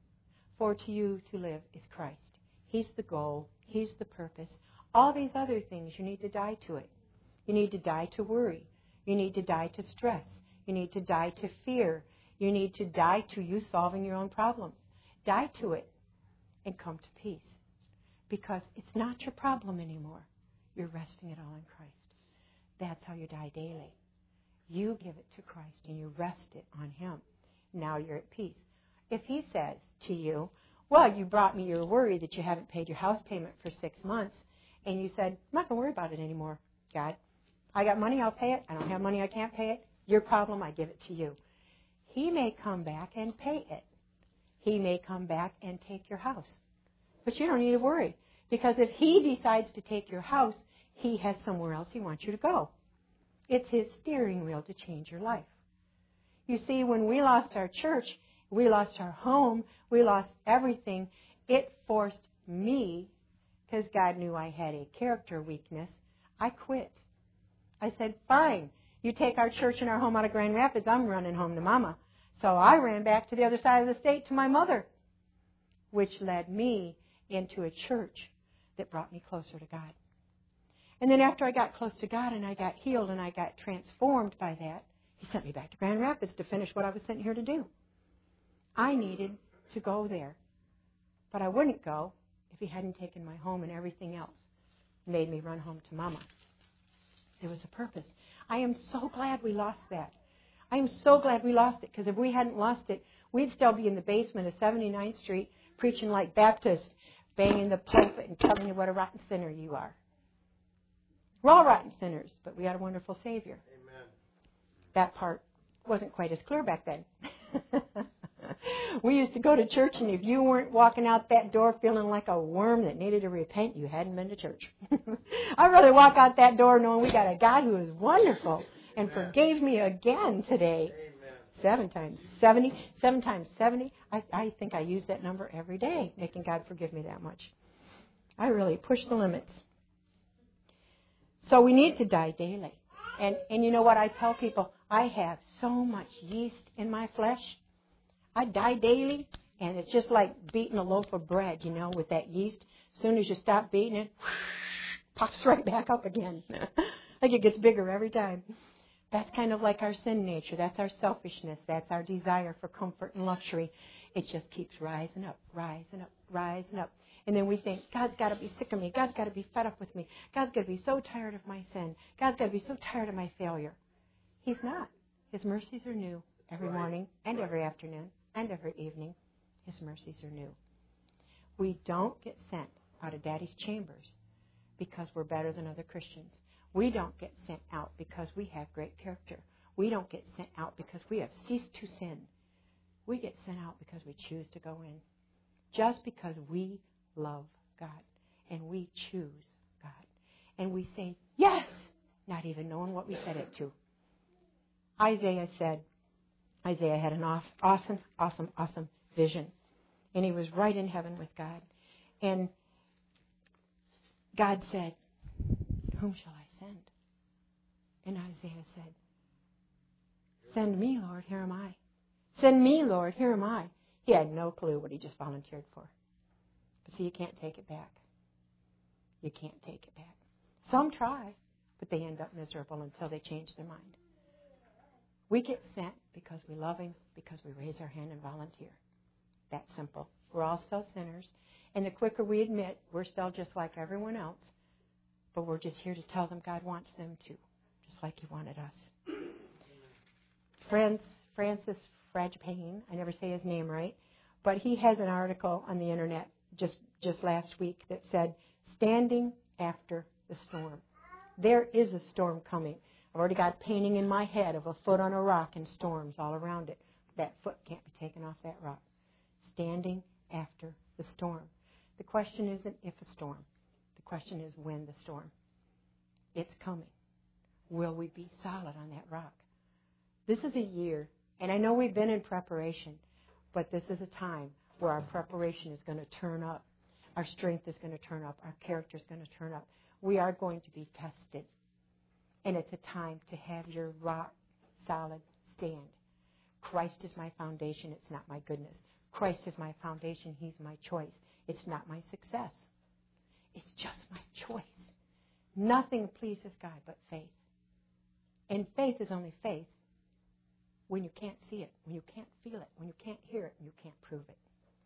For to you to live is Christ. He's the goal. He's the purpose. All these other things, you need to die to it. You need to die to worry. You need to die to stress. You need to die to fear. You need to die to you solving your own problems. Die to it and come to peace. Because it's not your problem anymore. You're resting it all in Christ. That's how you die daily. You give it to Christ and you rest it on Him. Now you're at peace. If He says to you, well, you brought me your worry that you haven't paid your house payment for six months, and you said, I'm not going to worry about it anymore, God. I got money, I'll pay it. I don't have money, I can't pay it. Your problem, I give it to you. He may come back and pay it. He may come back and take your house. But you don't need to worry. Because if He decides to take your house, He has somewhere else He wants you to go. It's His steering wheel to change your life. You see, when we lost our church, we lost our home, we lost everything, it forced me, because God knew I had a character weakness, I quit. I said, fine, you take our church and our home out of Grand Rapids, I'm running home to Mama. So I ran back to the other side of the state to my mother, which led me into a church that brought me closer to God. And then after I got close to God and I got healed and I got transformed by that, He sent me back to Grand Rapids to finish what I was sent here to do. I needed to go there. But I wouldn't go if He hadn't taken my home and everything else, made me run home to Mama. There was a purpose. I am so glad we lost that. I am so glad we lost it, because if we hadn't lost it, we'd still be in the basement of seventy-ninth Street preaching like Baptists, banging the pulpit and telling you what a rotten sinner you are. We're all rotten sinners, but we had a wonderful Savior. Amen. That part wasn't quite as clear back then. We used to go to church, and if you weren't walking out that door feeling like a worm that needed to repent, you hadn't been to church. I'd rather walk out that door knowing we got a God who is wonderful and Amen. Forgave me again today. Amen. Seven times seventy. Seven times seventy. I, I think I use that number every day, making God forgive me that much. I really push the limits. So we need to die daily. And, and you know what I tell people? I have so much yeast in my flesh. I die daily, and it's just like beating a loaf of bread, you know, with that yeast. As soon as you stop beating it, pops right back up again. Like it gets bigger every time. That's kind of like our sin nature. That's our selfishness. That's our desire for comfort and luxury. It just keeps rising up, rising up, rising up. And then we think, God's got to be sick of me. God's got to be fed up with me. God's got to be so tired of my sin. God's got to be so tired of my failure. He's not. His mercies are new every Right. morning and Right. every afternoon and every evening. His mercies are new. We don't get sent out of Daddy's chambers because we're better than other Christians. We don't get sent out because we have great character. We don't get sent out because we have ceased to sin. We get sent out because we choose to go in. Just because we love God and we choose God. And we say, yes, not even knowing what we said it to. Isaiah said, Isaiah had an awesome, awesome, awesome vision. And he was right in heaven with God. And God said, whom shall I send? And Isaiah said, send me, Lord, here am I. Send me, Lord, here am I. He had no clue what he just volunteered for. But see, you can't take it back. You can't take it back. Some try, but they end up miserable until they change their mind. We get sent because we love Him, because we raise our hand and volunteer. That simple. We're all still sinners. And the quicker we admit we're still just like everyone else, but we're just here to tell them God wants them to, just like He wanted us. Friends, Francis Fragapane, I never say his name right, but he has an article on the internet just, just last week that said, standing after the storm. There is a storm coming. I've already got painting in my head of a foot on a rock and storms all around it. That foot can't be taken off that rock. Standing after the storm. The question isn't if a storm. The question is when the storm. It's coming. Will we be solid on that rock? This is a year, and I know we've been in preparation, but this is a time where our preparation is going to turn up. Our strength is going to turn up. Our character is going to turn up. We are going to be tested. And it's a time to have your rock solid stand. Christ is my foundation. It's not my goodness. Christ is my foundation. He's my choice. It's not my success. It's just my choice. Nothing pleases God but faith. And faith is only faith when you can't see it, when you can't feel it, when you can't hear it, and you can't prove it.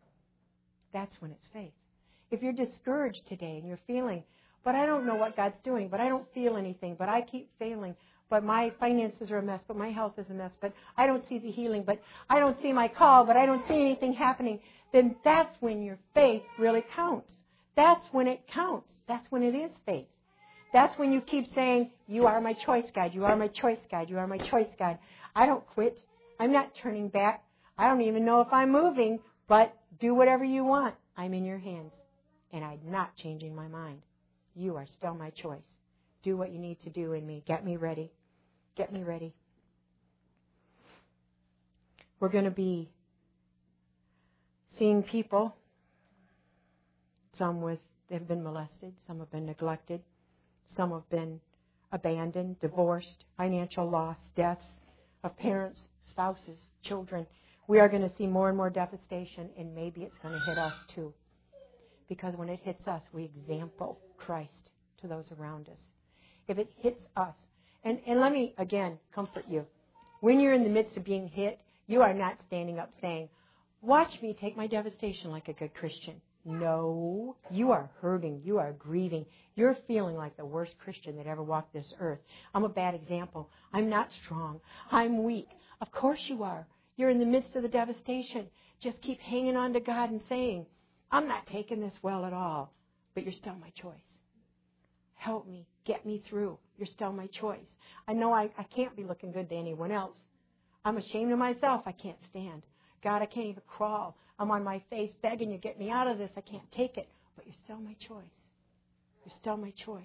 That's when it's faith. If you're discouraged today and you're feeling, but I don't know what God's doing, but I don't feel anything, but I keep failing, but my finances are a mess, but my health is a mess, but I don't see the healing, but I don't see my call, but I don't see anything happening, then that's when your faith really counts. That's when it counts. That's when it is faith. That's when you keep saying, you are my choice, God. You are my choice, God. You are my choice, God. I don't quit. I'm not turning back. I don't even know if I'm moving, but do whatever you want. I'm in your hands, and I'm not changing my mind. You are still my choice. Do what you need to do in me. Get me ready. Get me ready. We're going to be seeing people, some with have been molested, some have been neglected, some have been abandoned, divorced, financial loss, deaths of parents, spouses, children. We are going to see more and more devastation, and maybe it's going to hit us too. Because when it hits us, we example Christ to those around us. If it hits us, and, and let me, again, comfort you. When you're in the midst of being hit, you are not standing up saying, watch me take my devastation like a good Christian. No, you are hurting. You are grieving. You're feeling like the worst Christian that ever walked this earth. I'm a bad example. I'm not strong. I'm weak. Of course you are. You're in the midst of the devastation. Just keep hanging on to God and saying, I'm not taking this well at all, but you're still my choice. Help me. Get me through. You're still my choice. I know I, I can't be looking good to anyone else. I'm ashamed of myself. I can't stand. God, I can't even crawl. I'm on my face begging you, get me out of this. I can't take it. But you're still my choice. You're still my choice.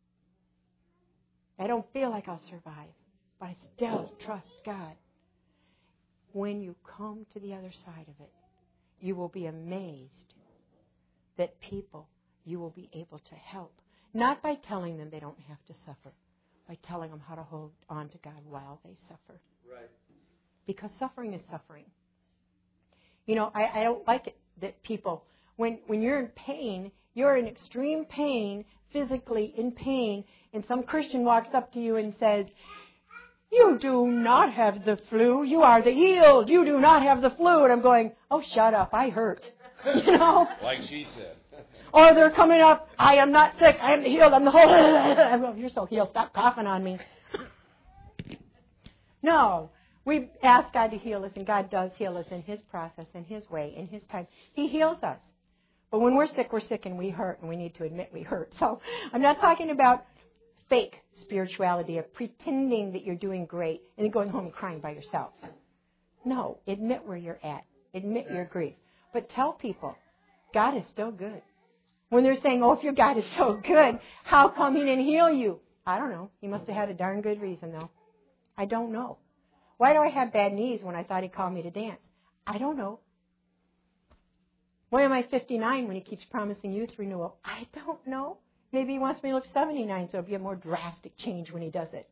I don't feel like I'll survive, but I still trust God. When you come to the other side of it, you will be amazed that people you will be able to help. Not by telling them they don't have to suffer, by telling them how to hold on to God while they suffer. Right. Because suffering is suffering. You know, I, I don't like it that people, when, when you're in pain, you're in extreme pain, physically in pain, and some Christian walks up to you and says, you do not have the flu. You are the healed. You do not have the flu. And I'm going, oh, shut up. I hurt. You know? Like she said. Or they're coming up, I am not sick. I am healed. I'm the whole... I'm going, you're so healed. Stop coughing on me. No. We ask God to heal us, and God does heal us in His process, in His way, in His time. He heals us. But when we're sick, we're sick and we hurt, and we need to admit we hurt. So I'm not talking about fake spirituality of pretending that you're doing great and then going home and crying by yourself. No. Admit where you're at. Admit your grief. But tell people, God is still good. When they're saying, oh, if your God is so good, how come He didn't heal you? I don't know. He must have had a darn good reason, though. I don't know. Why do I have bad knees when I thought he called me to dance? I don't know. Why am I fifty-nine when he keeps promising youth renewal? I don't know. Maybe he wants me to look seventy-nine, so it'll be a more drastic change when he does it.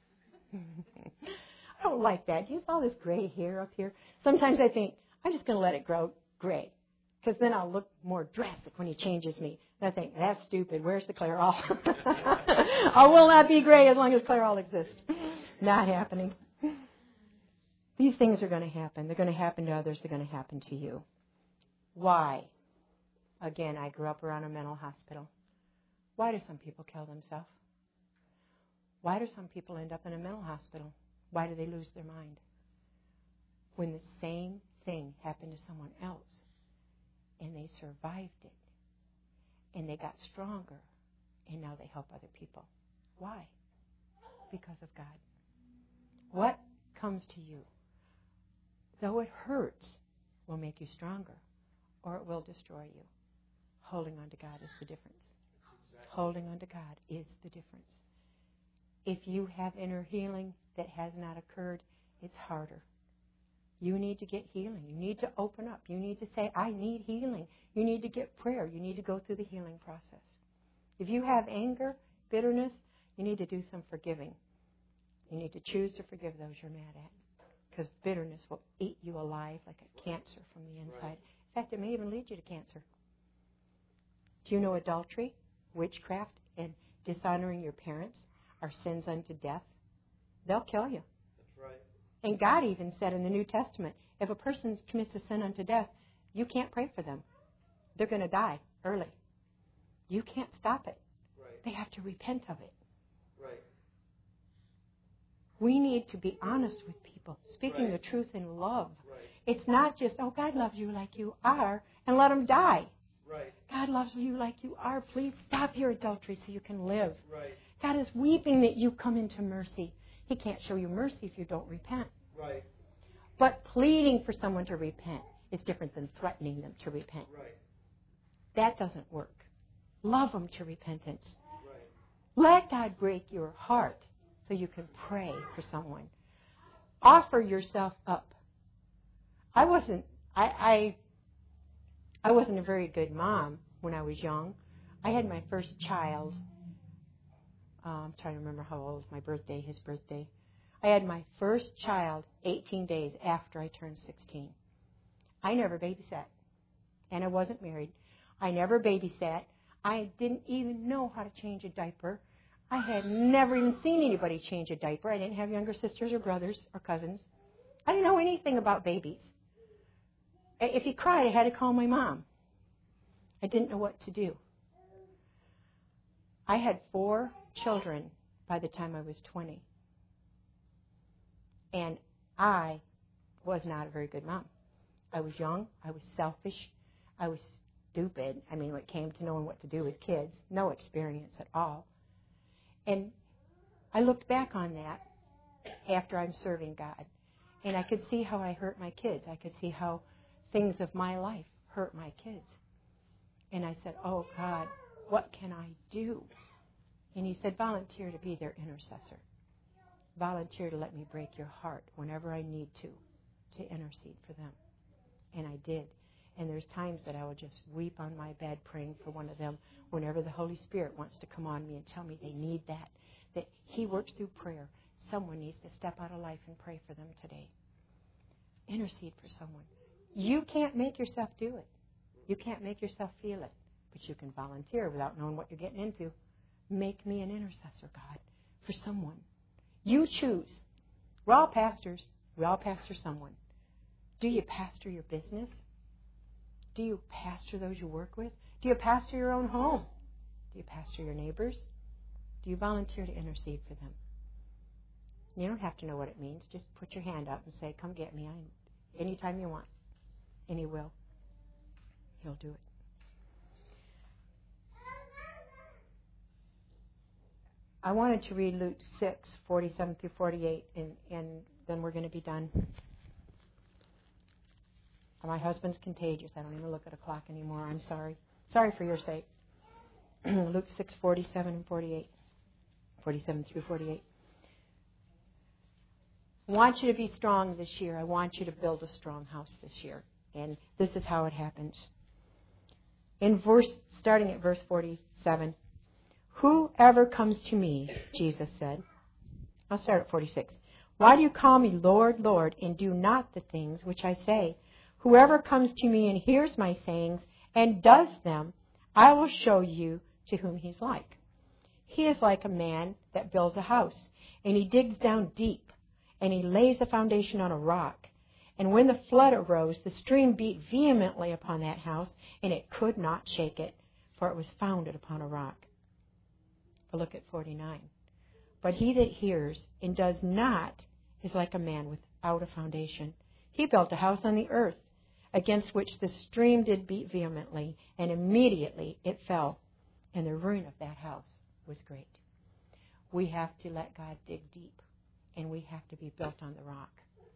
I don't like that. Do you see all this gray hair up here? Sometimes I think, I'm just going to let it grow gray, because then I'll look more drastic when he changes me. And I think, that's stupid. Where's the Clairol? I will not be gray as long as Clairol exists. Not happening. These things are going to happen. They're going to happen to others. They're going to happen to you. Why? Again, I grew up around a mental hospital. Why do some people kill themselves? Why do some people end up in a mental hospital? Why do they lose their mind? When the same thing happened to someone else, and they survived it, and they got stronger, and now they help other people. Why? Because of God. What comes to you, though it hurts, will make you stronger, or it will destroy you. Holding on to God is the difference. Exactly. Holding on to God is the difference. If you have inner healing that has not occurred, it's harder. You need to get healing. You need to open up. You need to say, I need healing. You need to get prayer. You need to go through the healing process. If you have anger, bitterness, you need to do some forgiving. You need to choose to forgive those you're mad at, because bitterness will eat you alive like a cancer from the inside. Right. In fact, it may even lead you to cancer. Do you know adultery, witchcraft, and dishonoring your parents are sins unto death? They'll kill you. That's right. And God even said in the New Testament, if a person commits a sin unto death, you can't pray for them. They're going to die early. You can't stop it. Right. They have to repent of it. Right. We need to be honest with people, speaking right. the truth in love. Right. It's not just, oh, God loves you like you are, and let them die. Right. God loves you like you are. Please stop your adultery so you can live. Right. God is weeping that you come into mercy. He can't show you mercy if you don't repent. Right. But pleading for someone to repent is different than threatening them to repent. Right. That doesn't work. Love them to repentance. Right. Let God break your heart so you can pray for someone. Offer yourself up. I wasn't I, I I wasn't a very good mom when I was young. I had my first child. Uh, I'm trying to remember how old, my birthday, his birthday. I had my first child eighteen days after I turned sixteen. I never babysat, and I wasn't married. I never babysat. I didn't even know how to change a diaper. I had never even seen anybody change a diaper. I didn't have younger sisters or brothers or cousins. I didn't know anything about babies. If he cried, I had to call my mom. I didn't know what to do. I had four children by the time I was twenty. And I was not a very good mom. I was young. I was selfish. I was stupid. I mean, when it came to knowing what to do with kids, no experience at all. And I looked back on that after I'm serving God. And I could see how I hurt my kids. I could see how things of my life hurt my kids. And I said, oh, God, what can I do? And he said, volunteer to be their intercessor. Volunteer to let me break your heart whenever I need to, to intercede for them. And I did. And there's times that I will just weep on my bed praying for one of them whenever the Holy Spirit wants to come on me and tell me they need that, that he works through prayer. Someone needs to step out of life and pray for them today. Intercede for someone. You can't make yourself do it. You can't make yourself feel it. But you can volunteer without knowing what you're getting into. Make me an intercessor, God, for someone. You choose. We're all pastors. We all pastor someone. Do you pastor your business? Do you pastor those you work with? Do you pastor your own home? Do you pastor your neighbors? Do you volunteer to intercede for them? You don't have to know what it means. Just put your hand up and say, come get me I, anytime you want. And he will. He'll do it. I wanted to read Luke six, forty-seven through forty-eight, and, and then we're going to be done. My husband's contagious. I don't even look at a clock anymore. I'm sorry. Sorry for your sake. Luke six, forty-seven and forty-eight. forty-seven through forty-eight. I want you to be strong this year. I want you to build a strong house this year. And this is how it happens. In verse, starting at verse forty-seven, whoever comes to me, Jesus said, I'll start at forty-six. Why do you call me Lord, Lord, and do not the things which I say? Whoever comes to me and hears my sayings and does them, I will show you to whom he's like. He is like a man that builds a house, and he digs down deep, and he lays a foundation on a rock. And when the flood arose, the stream beat vehemently upon that house, and it could not shake it, for it was founded upon a rock. But look at forty-nine. But he that hears and does not is like a man without a foundation. He built a house on the earth, against which the stream did beat vehemently, and immediately it fell, and the ruin of that house was great. We have to let God dig deep, and we have to be built on the rock.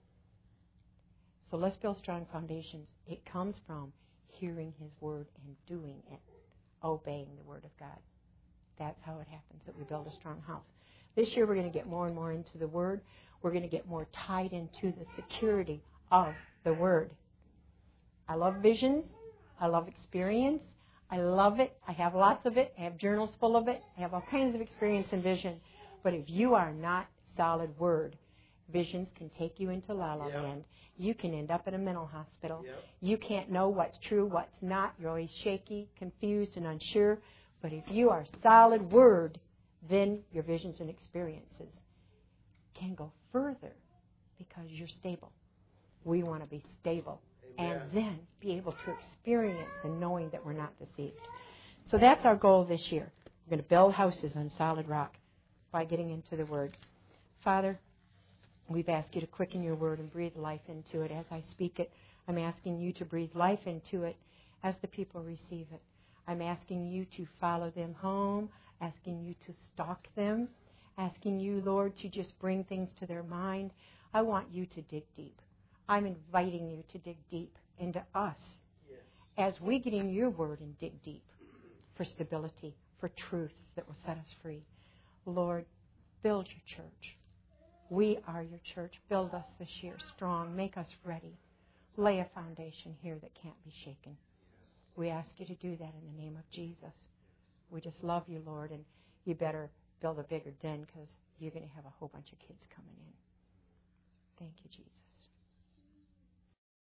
So let's build strong foundations. It comes from hearing his word and doing it, obeying the word of God. That's how it happens that we build a strong house. This year we're going to get more and more into the word. We're going to get more tied into the security of the word. I love visions. I love experience. I love it. I have lots of it. I have journals full of it. I have all kinds of experience and vision. But if you are not solid word, visions can take you into la la Yep. land. You can end up in a mental hospital. Yep. You can't know what's true, what's not. You're always shaky, confused, and unsure. But if you are solid word, then your visions and experiences can go further because you're stable. We want to be stable. Amen. And then be able to experience and knowing that we're not deceived. So that's our goal this year. We're going to build houses on solid rock by getting into the Word. Father, we've asked you to quicken your Word and breathe life into it as I speak it. I'm asking you to breathe life into it as the people receive it. I'm asking you to follow them home, asking you to stalk them, asking you, Lord, to just bring things to their mind. I want you to dig deep. I'm inviting you to dig deep into us Yes. as we get in your word and dig deep for stability, for truth that will set us free. Lord, build your church. We are your church. Build us this year strong. Make us ready. Lay a foundation here that can't be shaken. We ask you to do that in the name of Jesus. We just love you, Lord, and you better build a bigger den because you're going to have a whole bunch of kids coming in. Thank you, Jesus.